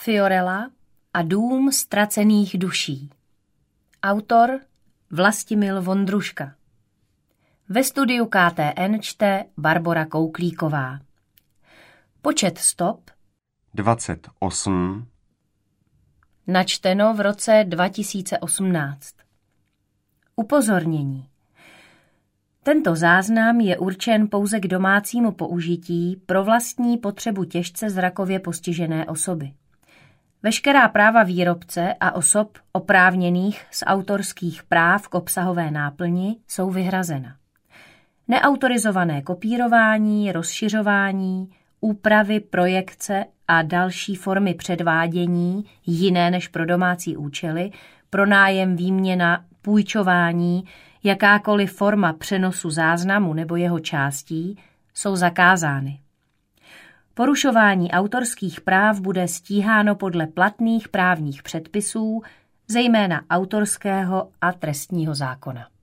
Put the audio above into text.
Fiorella a dům ztracených duší. Autor Vlastimil Vondruška. Ve studiu KTN čte Barbora Kouklíková. Počet stop 28. Načteno v roce 2018. Upozornění. Tento záznam je určen pouze k domácímu použití pro vlastní potřebu těžce zrakově postižené osoby. Veškerá práva výrobce a osob oprávněných z autorských práv k obsahové náplni jsou vyhrazena. Neautorizované kopírování, rozšiřování, úpravy, projekce a další formy předvádění jiné než pro domácí účely, pronájem, výměna, půjčování, jakákoliv forma přenosu záznamu nebo jeho částí jsou zakázány. Porušování autorských práv bude stíháno podle platných právních předpisů, zejména autorského a trestního zákona.